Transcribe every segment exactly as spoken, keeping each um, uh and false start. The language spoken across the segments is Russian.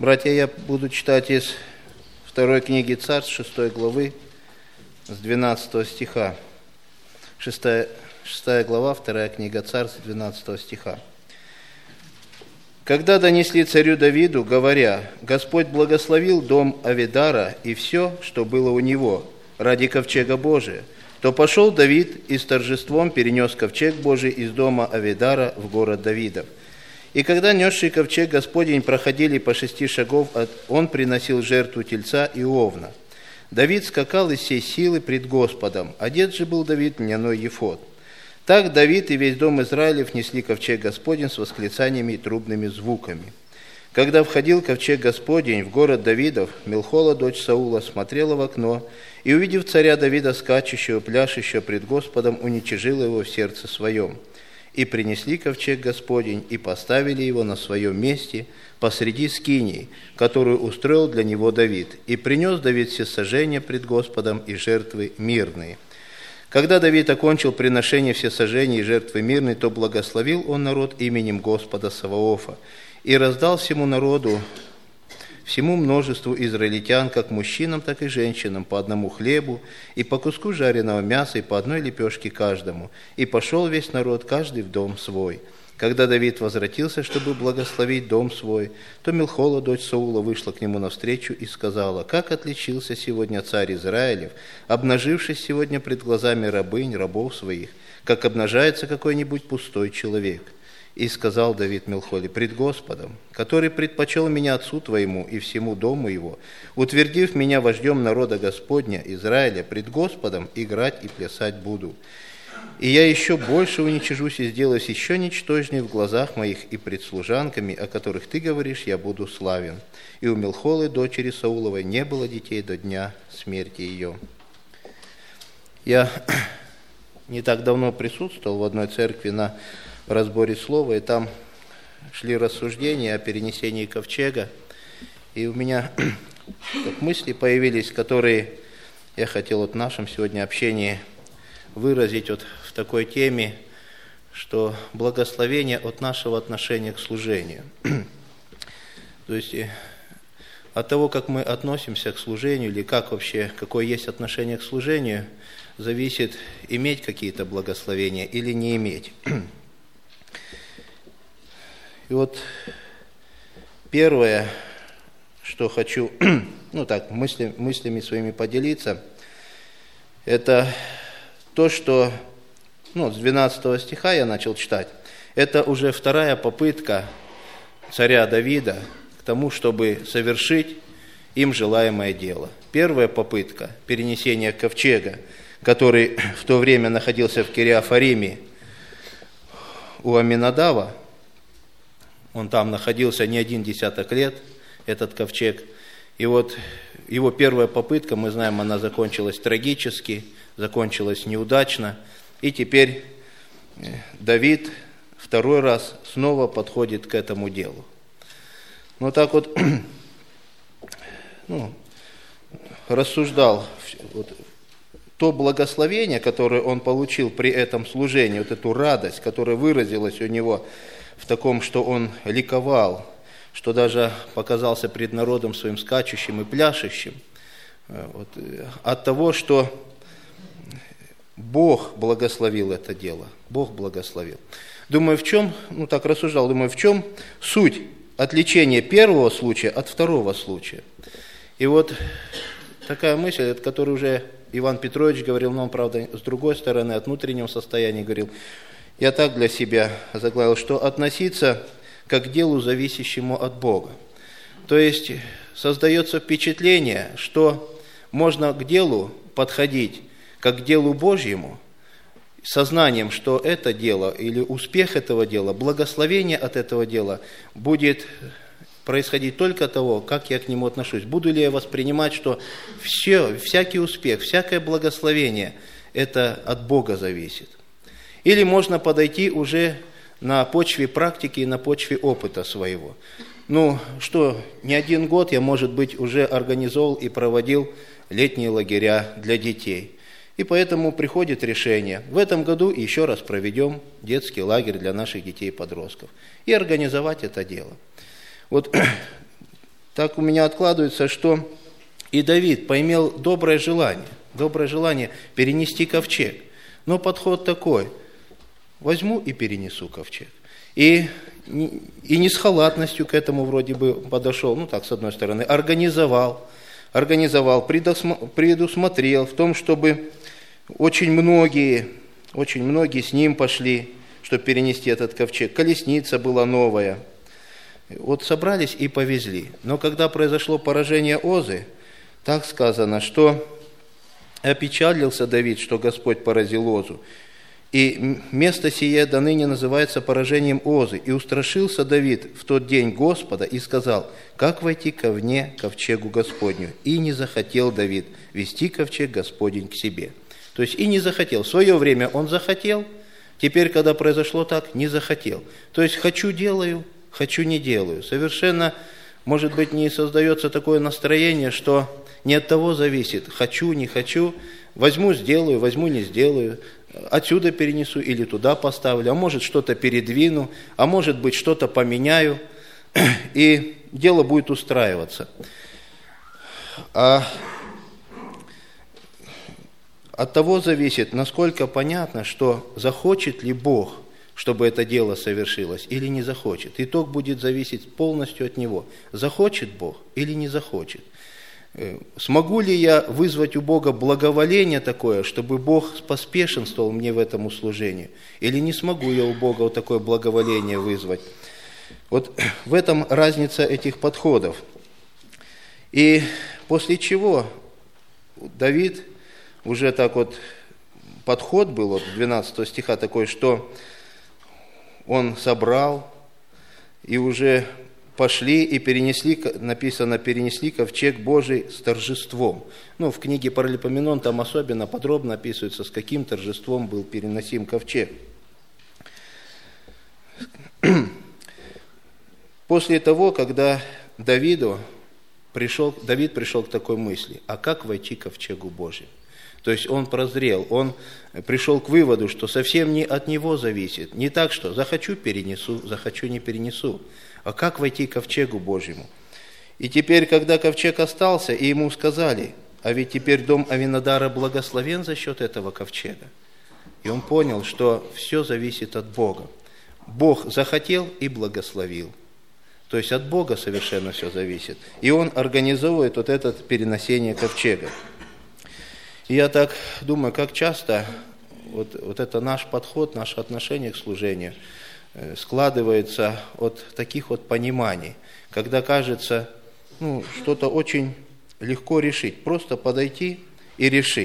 Братья, я буду читать из второй книги Царств, шестой главы, с двенадцатого стиха. Шестая, шестая глава, вторая книга Царств, двенадцатого стиха. «Когда донесли царю Давиду, говоря, Господь благословил дом Авидара и все, что было у него, ради ковчега Божия, то пошел Давид и с торжеством перенес ковчег Божий из дома Авидара в город Давидов. И когда несший ковчег Господень проходили по шести шагов, он приносил жертву тельца и овна. Давид скакал из всей силы пред Господом, одет же был Давид в льняной ефод. Так Давид и весь дом Израилев несли ковчег Господень с восклицаниями и трубными звуками. Когда входил ковчег Господень в город Давидов, Мелхола, дочь Саула, смотрела в окно, и, увидев царя Давида, скачущего, пляшущего пред Господом, уничижила его в сердце своем. И принесли ковчег Господень, и поставили его на своем месте посреди скинии, которую устроил для него Давид. И принес Давид всесожжения пред Господом и жертвы мирные. Когда Давид окончил приношение всесожжения и жертвы мирной, то благословил он народ именем Господа Саваофа, и раздал всему народу, всему множеству израильтян, как мужчинам, так и женщинам, по одному хлебу, и по куску жареного мяса, и по одной лепешке каждому. И пошел весь народ, каждый в дом свой. Когда Давид возвратился, чтобы благословить дом свой, то Мелхола, дочь Саула, вышла к нему навстречу и сказала: «Как отличился сегодня царь Израилев, обнажившись сегодня пред глазами рабынь, рабов своих, как обнажается какой-нибудь пустой человек». И сказал Давид Мелхоле: «Пред Господом, который предпочел меня отцу твоему и всему дому его, утвердив меня вождем народа Господня Израиля, пред Господом играть и плясать буду. И я еще больше уничижусь и сделаюсь еще ничтожнее в глазах моих и пред служанками, о которых ты говоришь, я буду славен». И у Мелхолы, дочери Сауловой, не было детей до дня смерти ее. Я не так давно присутствовал в одной церкви на разборе слова, и там шли рассуждения о перенесении ковчега, и у меня так мысли появились, которые я хотел вот в нашем сегодня общении выразить вот в такой теме, что благословение от нашего отношения к служению. То есть от того, как мы относимся к служению, или как вообще, какое есть отношение к служению, зависит, иметь какие-то благословения или не иметь. И вот первое, что хочу, ну так, мысли, мыслями своими поделиться, это то, что, ну, с двенадцатого стиха я начал читать, это уже вторая попытка царя Давида к тому, чтобы совершить им желаемое дело. Первая попытка перенесения ковчега, который в то время находился в Кириафариме у Аминадава, он там находился не один десяток лет, этот ковчег. И вот его первая попытка, мы знаем, она закончилась трагически, закончилась неудачно. И теперь Давид второй раз снова подходит к этому делу. Ну так вот, ну, рассуждал, вот, то благословение, которое он получил при этом служении, вот эту радость, которая выразилась у него в таком, что он ликовал, что даже показался пред народом своим скачущим и пляшущим, вот, от того, что Бог благословил это дело, Бог благословил. Думаю, в чем, ну так рассуждал, думаю, в чем суть отличения первого случая от второго случая. И вот такая мысль, от которой уже Иван Петрович говорил, но он, правда, с другой стороны, от внутреннего состояния говорил. Я так для себя заглавил, что относиться как к делу, зависящему от Бога. То есть создается впечатление, что можно к делу подходить как к делу Божьему, сознанием, что это дело или успех этого дела, благословение от этого дела будет происходить только от того, как я к нему отношусь. Буду ли я воспринимать, что все, всякий успех, всякое благословение – это от Бога зависит. Или можно подойти уже на почве практики и на почве опыта своего. Ну, что, не один год я, может быть, уже организовал и проводил летние лагеря для детей. И поэтому приходит решение, в этом году еще раз проведем детский лагерь для наших детей и подростков. И организовать это дело. Вот так у меня откладывается, что и Давид поимел доброе желание, доброе желание перенести ковчег. Но подход такой: возьму и перенесу ковчег. И, и не с халатностью к этому вроде бы подошел, ну так, с одной стороны, организовал, организовал, предусмотрел в том, чтобы очень многие, очень многие с ним пошли, чтобы перенести этот ковчег. Колесница была новая. Вот собрались и повезли. Но когда произошло поражение Озы, так сказано, что опечалился Давид, что Господь поразил Озу. И место сие до ныне называется поражением Озы. И устрашился Давид в тот день Господа и сказал: как войти ко вне ковчегу Господню? И не захотел Давид вести ковчег Господень к себе. То есть и не захотел. В свое время он захотел, теперь, когда произошло так, не захотел. То есть хочу делаю, хочу не делаю. Совершенно, может быть, не создается такое настроение, что не от того зависит, хочу, не хочу, возьму, сделаю, возьму, не сделаю, отсюда перенесу или туда поставлю, а может что-то передвину, а может быть что-то поменяю, и дело будет устраиваться. А от того зависит, насколько понятно, что захочет ли Бог, чтобы это дело совершилось, или не захочет. Итог будет зависеть полностью от Него. Захочет Бог или не захочет. Смогу ли я вызвать у Бога благоволение такое, чтобы Бог поспешенствовал мне в этом услужении? Или не смогу я у Бога вот такое благоволение вызвать? Вот в этом разница этих подходов. И после чего Давид, уже так вот подход был, вот двенадцатого стиха такой, что он собрал и уже пошли и перенесли, написано, перенесли ковчег Божий с торжеством. Ну, в книге Паралипоменон там особенно подробно описывается, с каким торжеством был переносим ковчег. После того, когда Давиду пришел, Давид пришел к такой мысли: а как войти к ковчегу Божию? То есть он прозрел, он пришел к выводу, что совсем не от него зависит. Не так, что захочу перенесу, захочу не перенесу, а как войти к ковчегу Божьему. И теперь, когда ковчег остался, и ему сказали: а ведь теперь дом Авинадара благословен за счет этого ковчега. И он понял, что все зависит от Бога. Бог захотел и благословил. То есть от Бога совершенно все зависит. И он организовывает вот это переносение ковчега. И я так думаю, как часто вот, вот это наш подход, наше отношение к служению складывается от таких вот пониманий, когда кажется, ну, что-то очень легко решить, просто подойти и решить.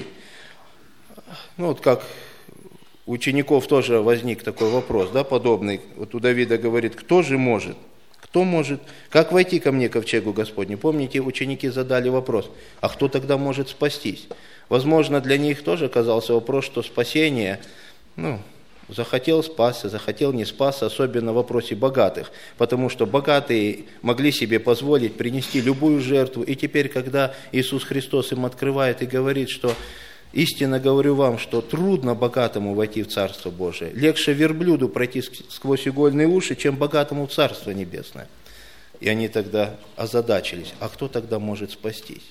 Ну, вот как у учеников тоже возник такой вопрос, да, подобный. Вот у Давида говорит: кто же может? Кто может? Как войти ко мне, ковчегу Господню? Помните, ученики задали вопрос: а кто тогда может спастись? Возможно, для них тоже оказался вопрос, что спасение, ну, захотел спасся, захотел не спасся, особенно в вопросе богатых, потому что богатые могли себе позволить принести любую жертву, и теперь, когда Иисус Христос им открывает и говорит, что истинно говорю вам, что трудно богатому войти в Царство Божие, легче верблюду пройти сквозь игольные уши, чем богатому в Царство Небесное. И они тогда озадачились: а кто тогда может спастись?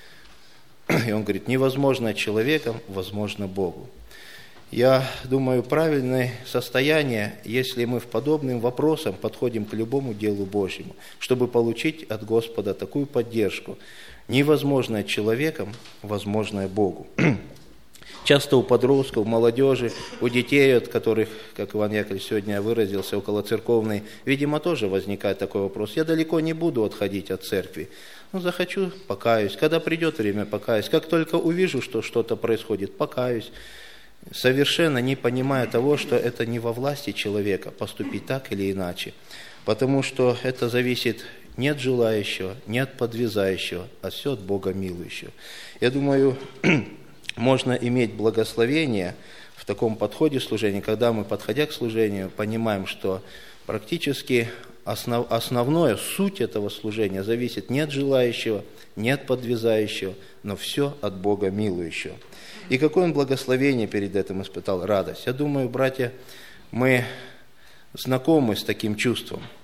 И он говорит: невозможно человеком, возможно Богу. Я думаю, правильное состояние, если мы в подобным вопросам подходим к любому делу Божьему, чтобы получить от Господа такую поддержку. Невозможное человеком, возможное Богу. Часто у подростков, у молодежи, у детей, от которых, как Иван Яковлевич сегодня выразился, около церковной, видимо, тоже возникает такой вопрос: я далеко не буду отходить от церкви. Ну, захочу, покаюсь. Когда придет время, покаюсь. Как только увижу, что что-то происходит, покаюсь. Совершенно не понимая того, что это не во власти человека поступить так или иначе. Потому что это зависит не от желающего, не от подвязающего, а все от Бога милующего. Я думаю, можно иметь благословение в таком подходе служения, когда мы, подходя к служению, понимаем, что практически основ, основное, суть этого служения зависит не от желающего, не от подвязающего, но все от Бога милующего. И какое он благословение перед этим испытал? Радость. Я думаю, братья, мы знакомы с таким чувством.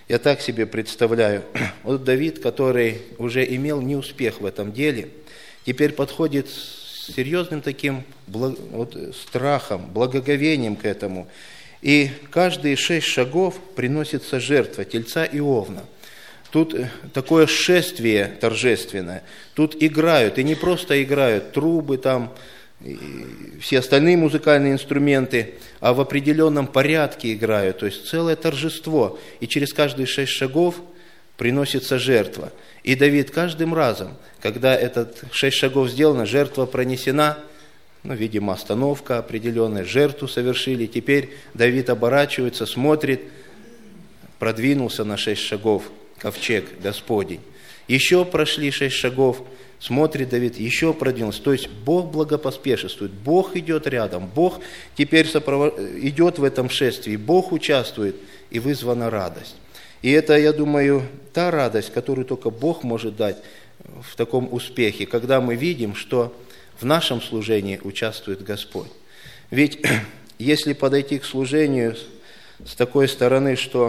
Я так себе представляю. Вот Давид, который уже имел неуспех в этом деле, теперь подходит с серьезным таким благ... вот, страхом, благоговением к этому. И каждые шесть шагов приносится жертва тельца и овна. Тут такое шествие торжественное. Тут играют, и не просто играют трубы там, все остальные музыкальные инструменты, а в определенном порядке играют, то есть целое торжество. И через каждые шесть шагов приносится жертва. И Давид каждым разом, когда этот шесть шагов сделано, жертва пронесена, ну, видимо, остановка определенная, жертву совершили, теперь Давид оборачивается, смотрит, продвинулся на шесть шагов ковчег Господень. Еще прошли шесть шагов, смотрит Давид, еще продвинулся. То есть Бог благопоспешествует, Бог идет рядом, Бог теперь сопров... идет в этом шествии, Бог участвует, и вызвана радость. И это, я думаю, та радость, которую только Бог может дать в таком успехе, когда мы видим, что в нашем служении участвует Господь. Ведь если подойти к служению с такой стороны, что,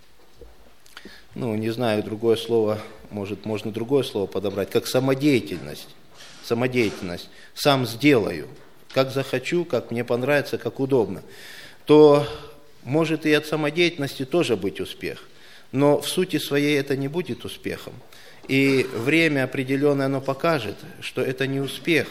ну, не знаю, другое слово, может, можно другое слово подобрать, как самодеятельность, самодеятельность, сам сделаю, как захочу, как мне понравится, как удобно, то может и от самодеятельности тоже быть успех, но в сути своей это не будет успехом. И время определенное оно покажет, что это не успех.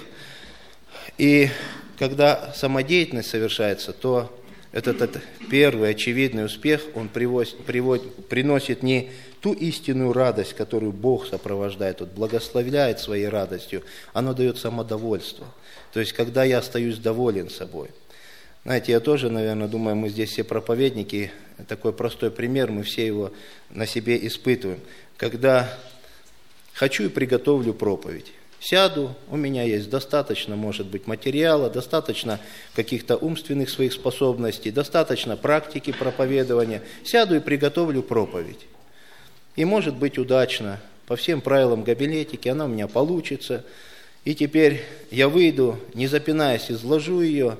И когда самодеятельность совершается, то этот, этот первый очевидный успех, он привозит, приводит, приносит не ту истинную радость, которую Бог сопровождает, вот, благословляет своей радостью, оно дает самодовольство. То есть, когда я остаюсь доволен собой. Знаете, я тоже, наверное, думаю, мы здесь все проповедники, такой простой пример, мы все его на себе испытываем. Когда хочу и приготовлю проповедь. Сяду, у меня есть достаточно, может быть, материала, достаточно каких-то умственных своих способностей, достаточно практики проповедования. Сяду и приготовлю проповедь. И может быть удачно, по всем правилам гобелетики, она у меня получится. И теперь я выйду, не запинаясь, изложу ее.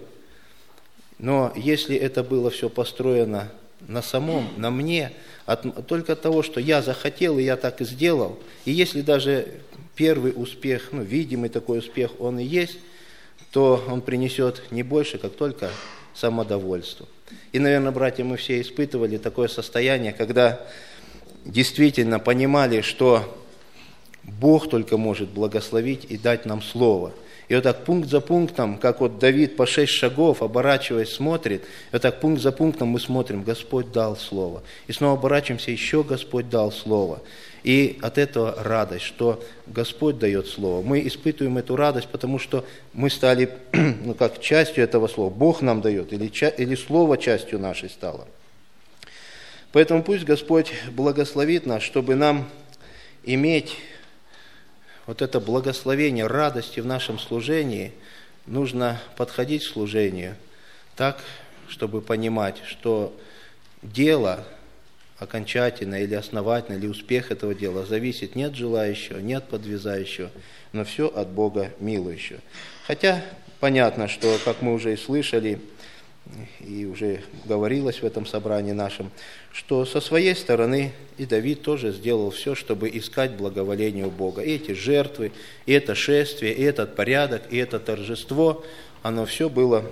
Но если это было все построено на самом, на мне, от, только от того, что я захотел, и я так и сделал, и если даже первый успех, ну, видимый такой успех, он и есть, то он принесет не больше, как только самодовольство. И, наверное, братья, мы все испытывали такое состояние, когда действительно понимали, что Бог только может благословить и дать нам слово. И вот так пункт за пунктом, как вот Давид по шесть шагов, оборачиваясь, смотрит, и вот так пункт за пунктом мы смотрим, Господь дал слово. И снова оборачиваемся, еще Господь дал слово. И от этого радость, что Господь дает слово. Мы испытываем эту радость, потому что мы стали, ну, как частью этого слова. Бог нам дает, или, или слово частью нашей стало. Поэтому пусть Господь благословит нас, чтобы нам иметь вот это благословение радости в нашем служении. Нужно подходить к служению так, чтобы понимать, что дело окончательно или основательно, или успех этого дела зависит не от желающего, не от подвязающего, но все от Бога милующего. Хотя понятно, что, как мы уже и слышали, и уже говорилось в этом собрании нашем, что со своей стороны и Давид тоже сделал все, чтобы искать благоволение у Бога. И эти жертвы, и это шествие, и этот порядок, и это торжество, оно все было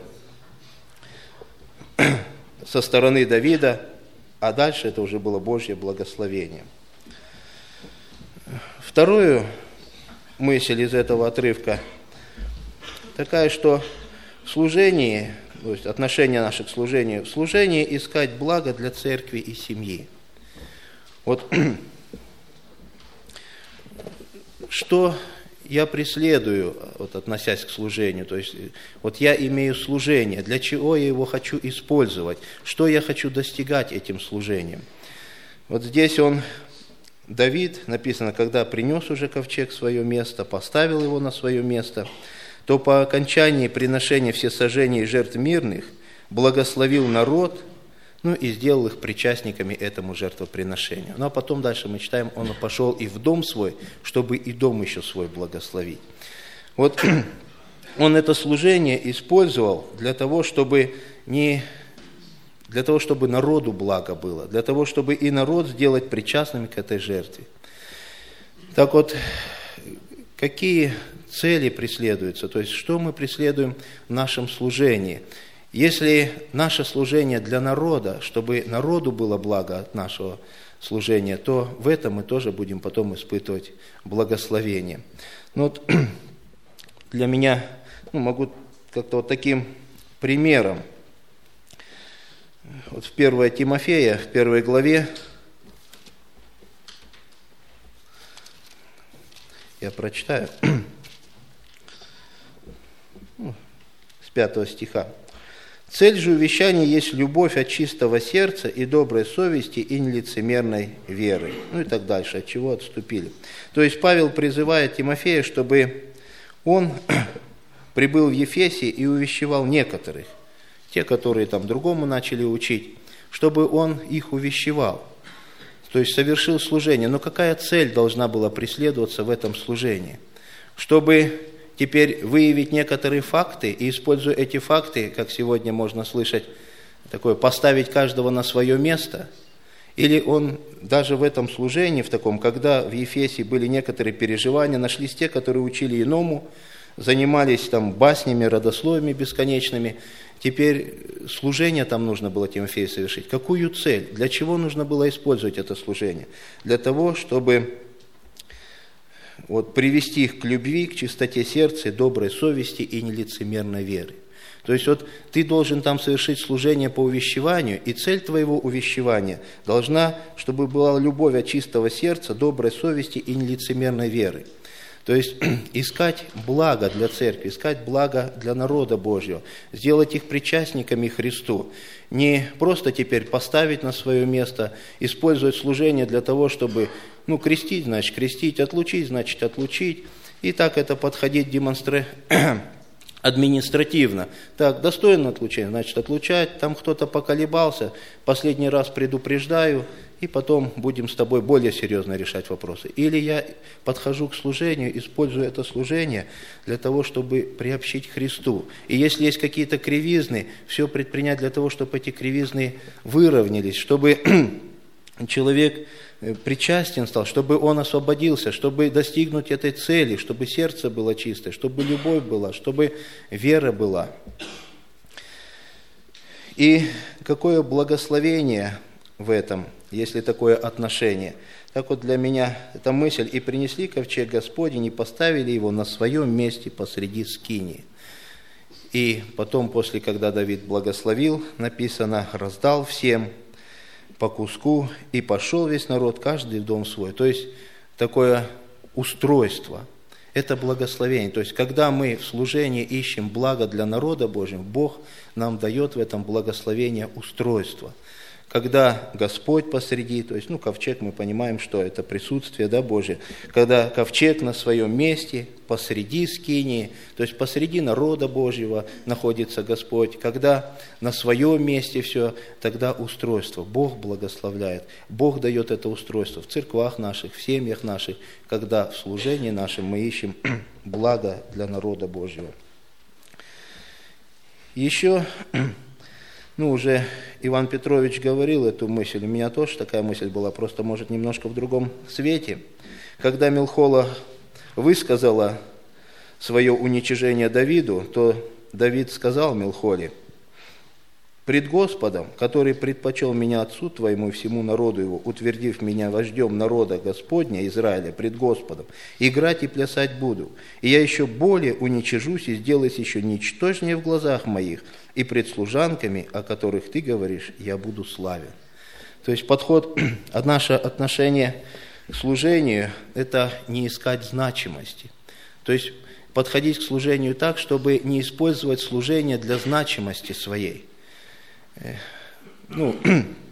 со стороны Давида, а дальше это уже было Божье благословение. Вторую мысль из этого отрывка такая, что в служении, то есть отношение наше к служению, в служении искать благо для церкви и семьи. Вот что я преследую, вот, относясь к служению, то есть вот я имею служение, для чего я его хочу использовать, что я хочу достигать этим служением. Вот здесь он, Давид, написано, когда принес уже ковчег в свое место, поставил его на свое место, то по окончании приношения всесожжений и жертв мирных благословил народ, ну и сделал их причастниками этому жертвоприношению. Ну а потом дальше мы читаем, он пошел и в дом свой, чтобы и дом еще свой благословить. Вот он это служение использовал для того, чтобы не для того, чтобы народу благо было, для того, чтобы и народ сделать причастным к этой жертве. Так вот, какие цели преследуются, то есть что мы преследуем в нашем служении? Если наше служение для народа, чтобы народу было благо от нашего служения, то в этом мы тоже будем потом испытывать благословение. Но вот для меня, ну, могу как-то вот таким примером, вот в первое Тимофея, в первой главе, я прочитаю, с пятого стиха. «Цель же увещания есть любовь от чистого сердца и доброй совести и нелицемерной веры». Ну и так дальше, от чего отступили. То есть Павел призывает Тимофея, чтобы он прибыл в Ефесе и увещевал некоторых, те, которые там другому начали учить, чтобы он их увещевал, то есть совершил служение. Но какая цель должна была преследоваться в этом служении? Чтобы теперь выявить некоторые факты и, используя эти факты, как сегодня можно слышать, такое поставить каждого на свое место? Или он даже в этом служении, в таком, когда в Ефесе были некоторые переживания, нашлись те, которые учили иному, занимались там баснями, родословиями бесконечными. Теперь служение там нужно было Тимофею совершить. Какую цель? Для чего нужно было использовать это служение? Для того, чтобы вот, привести их к любви, к чистоте сердца, доброй совести и нелицемерной веры. То есть вот ты должен там совершить служение по увещеванию, и цель твоего увещевания должна, чтобы была любовь от чистого сердца, доброй совести и нелицемерной веры. То есть искать благо для церкви, искать благо для народа Божьего, сделать их причастниками Христу. Не просто теперь поставить на свое место, использовать служение для того, чтобы, ну, крестить, значит, крестить, отлучить, значит, отлучить. И так это подходить демонстра... административно. Так, достойно отлучения, значит, отлучать. Там кто-то поколебался, последний раз предупреждаю, и потом будем с тобой более серьезно решать вопросы. Или я подхожу к служению, использую это служение для того, чтобы приобщить к Христу. И если есть какие-то кривизны, все предпринять для того, чтобы эти кривизны выровнялись, чтобы человек причастен стал, чтобы он освободился, чтобы достигнуть этой цели, чтобы сердце было чистое, чтобы любовь была, чтобы вера была. И какое благословение в этом, если такое отношение. Так вот для меня эта мысль: «И принесли ковчег Господень, и поставили его на своем месте посреди скинии». И потом, после, когда Давид благословил, написано: «Раздал всем по куску, и пошел весь народ, каждый в дом свой». То есть такое устройство, это благословение. То есть когда мы в служении ищем благо для народа Божьего, Бог нам дает в этом благословение устройства. Когда Господь посреди, то есть, ну, ковчег, мы понимаем, что это присутствие, да, Божие. Когда ковчег на своем месте, посреди скинии, то есть посреди народа Божьего находится Господь. Когда на своем месте все, тогда устройство. Бог благословляет. Бог дает это устройство в церквах наших, в семьях наших, когда в служении нашем мы ищем благо для народа Божьего. Еще... Ну, уже Иван Петрович говорил эту мысль, у меня тоже такая мысль была, просто, может, немножко в другом свете. Когда Милхола высказала свое уничижение Давиду, то Давид сказал Милхоле: «Пред Господом, который предпочел меня отцу твоему и всему народу его, утвердив меня вождем народа Господня, Израиля, пред Господом, играть и плясать буду. И я еще более уничижусь и сделаюсь еще ничтожнее в глазах моих, и пред служанками, о которых ты говоришь, я буду славен». То есть подход, наше отношение к служению – это не искать значимости. То есть подходить к служению так, чтобы не использовать служение для значимости своей. Ну,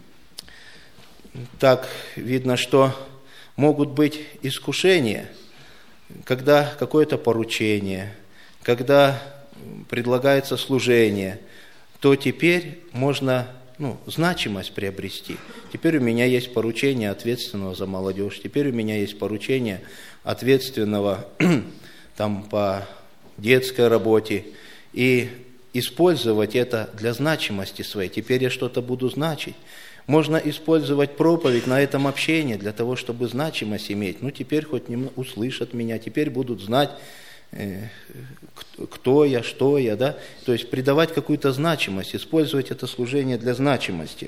так видно, что могут быть искушения, когда какое-то поручение, когда предлагается служение, то теперь можно, ну, значимость приобрести. Теперь у меня есть поручение ответственного за молодежь, теперь у меня есть поручение ответственного там, по детской работе. И использовать это для значимости своей. Теперь я что-то буду значить. Можно использовать проповедь на этом общении для того, чтобы значимость иметь. Ну, теперь хоть немного услышат меня, теперь будут знать, э, кто я, что я, да? То есть придавать какую-то значимость, использовать это служение для значимости.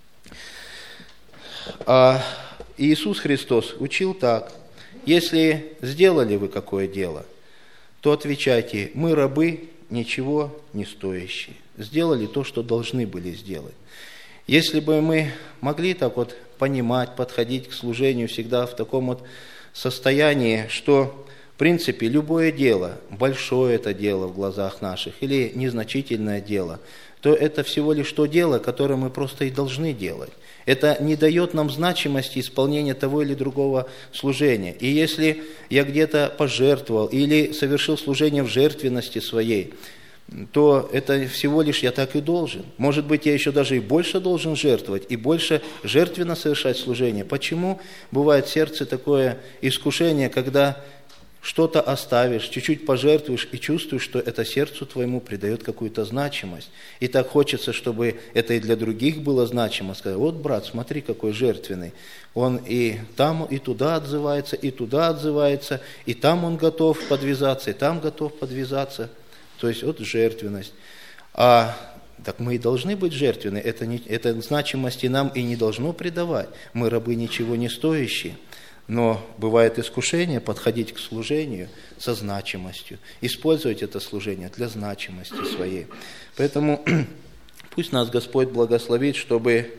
А Иисус Христос учил так: если сделали вы какое дело, то отвечайте: мы рабы, ничего не стоящие. Сделали то, что должны были сделать. Если бы мы могли так вот понимать, подходить к служению всегда в таком вот состоянии, что, в принципе, любое дело, большое это дело в глазах наших или незначительное дело, то это всего лишь то дело, которое мы просто и должны делать. Это не дает нам значимости исполнения того или другого служения. И если я где-то пожертвовал или совершил служение в жертвенности своей, то это всего лишь я так и должен. Может быть, я еще даже и больше должен жертвовать, и больше жертвенно совершать служение. Почему бывает в сердце такое искушение, когда что-то оставишь, чуть-чуть пожертвуешь и чувствуешь, что это сердцу твоему придает какую-то значимость. И так хочется, чтобы это и для других было значимо. Сказать: вот, брат, смотри, какой жертвенный. Он и там, и туда отзывается, и туда отзывается, и там он готов подвязаться, и там готов подвязаться. То есть вот жертвенность. А так мы и должны быть жертвенны. Это, не, это значимости нам и не должно придавать. Мы рабы ничего не стоящие. Но бывает искушение подходить к служению со значимостью, использовать это служение для значимости своей. Поэтому пусть нас Господь благословит, чтобы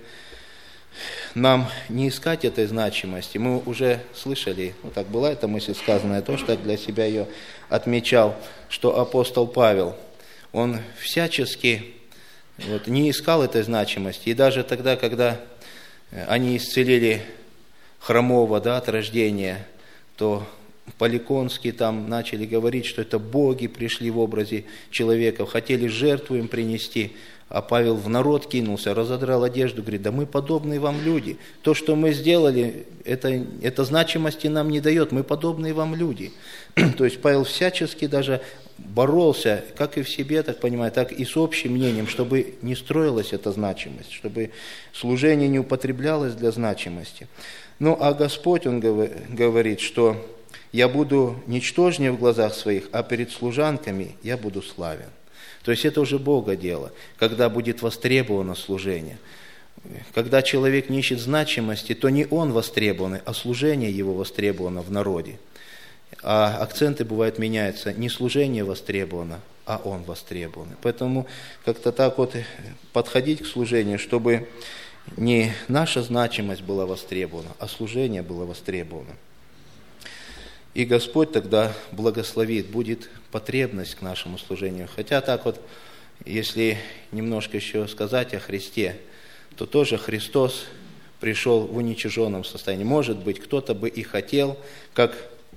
нам не искать этой значимости. Мы уже слышали, вот так была эта мысль сказанная, то, что я для себя ее отмечал, что апостол Павел, он всячески вот, не искал этой значимости. И даже тогда, когда они исцелили хромого, да, от рождения, то по-ликонски там начали говорить, что это боги пришли в образе человека, хотели жертву им принести, а Павел в народ кинулся, разодрал одежду, говорит: да мы подобные вам люди. То, что мы сделали, это, это значимости нам не дает, мы подобные вам люди. То есть Павел всячески даже боролся, как и в себе, так понимаю, так и с общим мнением, чтобы не строилась эта значимость, чтобы служение не употреблялось для значимости. Ну, а Господь, Он говорит, что я буду ничтожнее в глазах своих, а перед служанками я буду славен. То есть это уже Бога дело, когда будет востребовано служение. Когда человек не ищет значимости, то не он востребован, а служение его востребовано в народе. А акценты бывают меняются, не служение востребовано, а он востребован. Поэтому как-то так вот подходить к служению, чтобы не наша значимость была востребована, а служение было востребовано. И Господь тогда благословит, будет потребность к нашему служению. Хотя так вот, если немножко еще сказать о Христе, то тоже Христос пришел в уничиженном состоянии. Может быть, кто-то бы и хотел, как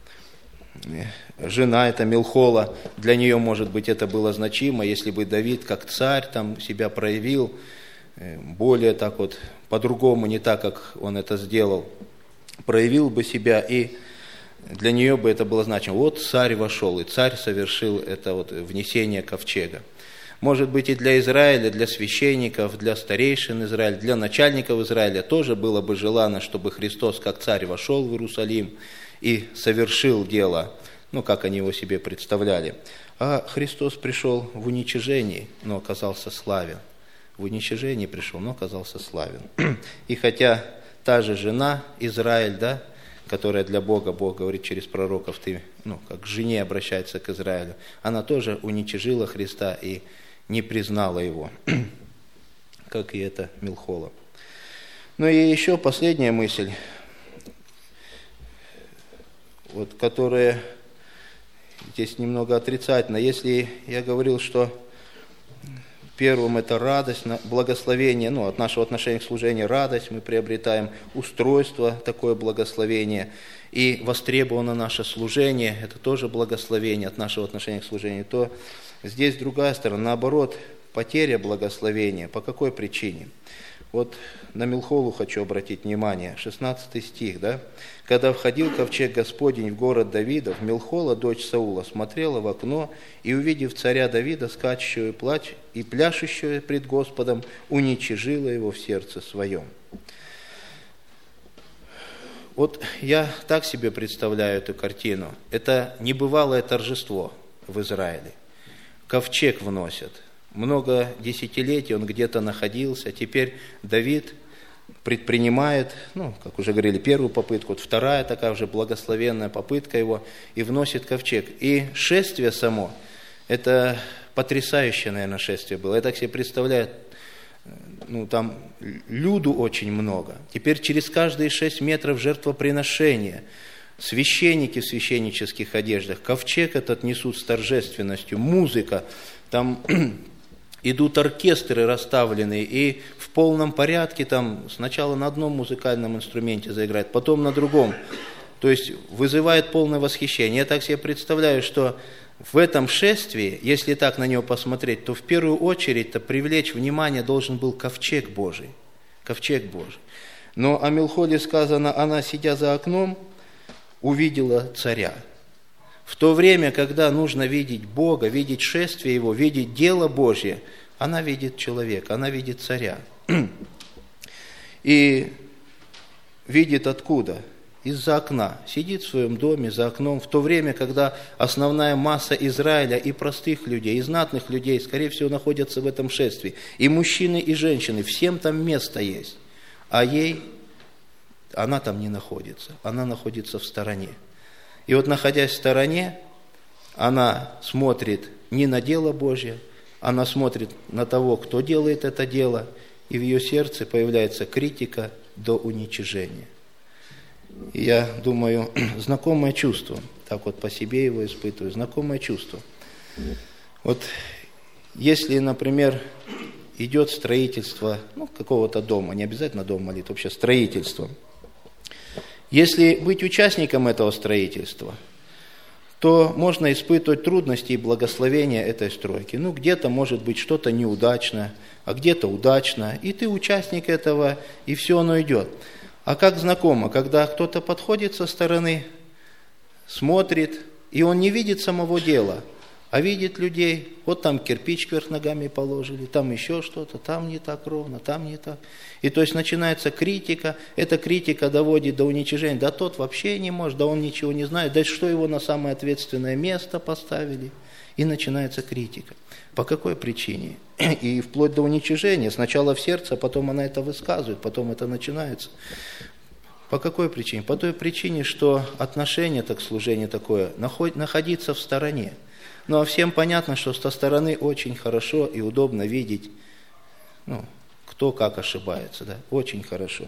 жена эта Милхола, для нее, может быть, это было значимо, если бы Давид как царь там себя проявил, более так вот, по-другому, не так, как он это сделал, проявил бы себя, и для нее бы это было значимо. Вот царь вошел, и царь совершил это вот внесение ковчега. Может быть, и для Израиля, для священников, для старейшин Израиля, для начальников Израиля тоже было бы желано, чтобы Христос как царь вошел в Иерусалим и совершил дело, ну, как они его себе представляли. А Христос пришел в уничижении, но оказался славен. В уничижении пришел, но оказался славен. И хотя та же жена, Израиль, да, которая для Бога, Бог говорит через пророков, ты, ну, как к жене обращается к Израилю, она тоже уничижила Христа и не признала его, как и эта Милхола. Ну и еще последняя мысль, вот, которая здесь немного отрицательна. Если я говорил, что первым это радость, благословение, ну, от нашего отношения к служению радость, мы приобретаем устройство, такое благословение, и востребовано наше служение, это тоже благословение от нашего отношения к служению, то здесь другая сторона, наоборот, потеря благословения. По какой причине? Вот на Милхолу хочу обратить внимание, шестнадцатый стих, да? «Когда входил ковчег Господень в город Давидов, Милхола, дочь Саула, смотрела в окно и, увидев царя Давида, скачущего и плач, и пляшущего пред Господом, уничижила его в сердце своем». Вот я так себе представляю эту картину. Это небывалое торжество в Израиле. Ковчег вносят. Много десятилетий он где-то находился. Теперь Давид предпринимает, ну, как уже говорили, первую попытку, вот вторая такая уже благословенная попытка его, и вносит ковчег. И шествие само, это потрясающее, наверное, шествие было. Я так себе представляю, ну, там люду очень много. Теперь через каждые шесть метров жертвоприношения. Священники в священнических одеждах. Ковчег этот несут с торжественностью. Музыка. Там идут оркестры расставленные. И в полном порядке там сначала на одном музыкальном инструменте заиграет, потом на другом. То есть вызывает полное восхищение. Я так себе представляю, что в этом шествии, если так на него посмотреть, то в первую очередь-то привлечь внимание должен был ковчег Божий. Ковчег Божий. Но о Милхоле сказано, она, сидя за окном, увидела царя. В то время, когда нужно видеть Бога, видеть шествие Его, видеть дело Божье, она видит человека, она видит царя. И видит откуда? Из-за окна. Сидит в своем доме за окном, в то время, когда основная масса Израиля и простых людей, и знатных людей, скорее всего, находятся в этом шествии. И мужчины, и женщины, всем там место есть. А ей, она там не находится, она находится в стороне. И вот, находясь в стороне, она смотрит не на дело Божье, она смотрит на того, кто делает это дело, и в ее сердце появляется критика до уничижения. И я думаю, знакомое чувство, так вот по себе его испытываю, знакомое чувство. Вот если, например, идет строительство ну, какого-то дома, не обязательно дом молитв, вообще строительство. Если быть участником этого строительства, то можно испытывать трудности и благословения этой стройки. Ну, где-то может быть что-то неудачно, а где-то удачно, и ты участник этого, и все оно идет. А как знакомо, когда кто-то подходит со стороны, смотрит, и он не видит самого дела, а видит людей. Вот там кирпич кверх ногами положили, там еще что-то, там не так ровно, там не так. И то есть начинается критика, эта критика доводит до уничижения. Да тот вообще не может, да он ничего не знает, да что его на самое ответственное место поставили. И начинается критика. По какой причине? И вплоть до уничижения. Сначала в сердце, потом она это высказывает, потом это начинается. По какой причине? По той причине, что отношение к служению такое, находиться в стороне. Ну, а всем понятно, что со стороны очень хорошо и удобно видеть, ну, кто как ошибается, да, очень хорошо.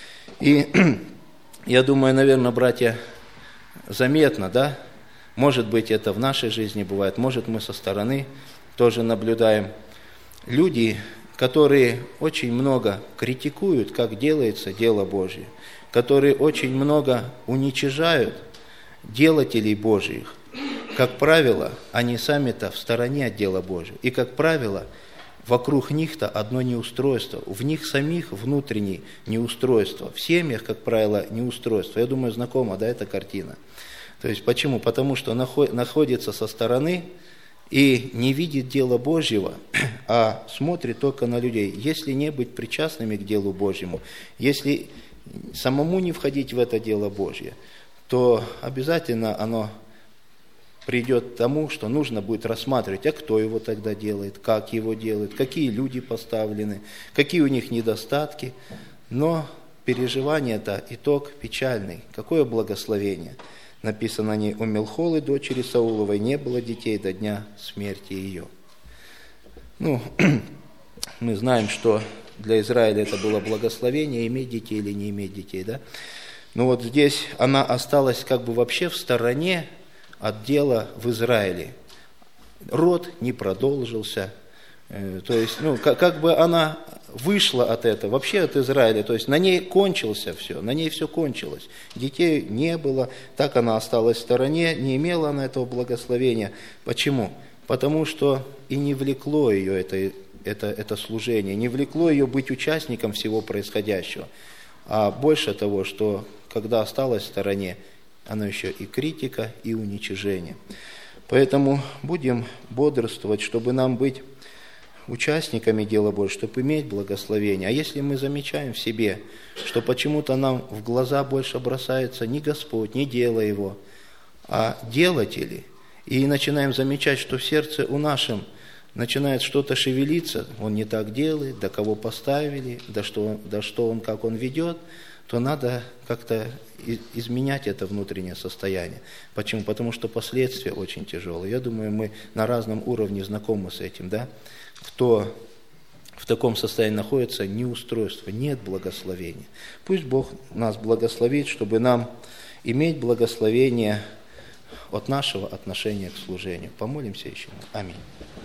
И я думаю, наверное, братья, заметно, да, может быть, это в нашей жизни бывает, может, мы со стороны тоже наблюдаем. Люди, которые очень много критикуют, как делается дело Божье, которые очень много уничижают делателей Божьих, как правило, они сами-то в стороне от дела Божьего. И, как правило, вокруг них-то одно неустройство. В них самих внутреннее неустройство. В семьях, как правило, неустройство. Я думаю, знакома, да, эта картина. То есть, почему? Потому что находится со стороны и не видит дела Божьего, а смотрит только на людей. Если не быть причастными к делу Божьему, если самому не входить в это дело Божье, то обязательно оно придет к тому, что нужно будет рассматривать, а кто его тогда делает, как его делают, какие люди поставлены, какие у них недостатки. Но переживание-то итог печальный. Какое благословение! Написано о ней: у Милхолы, дочери Сауловой, не было детей до дня смерти ее. Ну, мы знаем, что для Израиля это было благословение, иметь детей или не иметь детей, да? Но вот здесь она осталась как бы вообще в стороне от дела в Израиле. Род не продолжился. То есть, ну, как, как бы она вышла от этого, вообще от Израиля, то есть на ней кончился все, на ней все кончилось. Детей не было, так она осталась в стороне, не имела она этого благословения. Почему? Потому что и не влекло ее это это, это служение, не влекло ее быть участником всего происходящего, а больше того, что когда осталось в стороне, оно еще и критика, и уничижение. Поэтому будем бодрствовать, чтобы нам быть участниками дела Божьего, чтобы иметь благословение. А если мы замечаем в себе, что почему-то нам в глаза больше бросается не Господь, не дело Его, а делатели, и начинаем замечать, что в сердце у нашем начинает что-то шевелиться, он не так делает, до кого поставили, да что, да что он, как он ведет, то надо как-то изменять это внутреннее состояние. Почему? Потому что последствия очень тяжелые. Я думаю, мы на разном уровне знакомы с этим, да? Кто в таком состоянии находится, ни устройства, нет благословения. Пусть Бог нас благословит, чтобы нам иметь благословение от нашего отношения к служению. Помолимся еще. Аминь.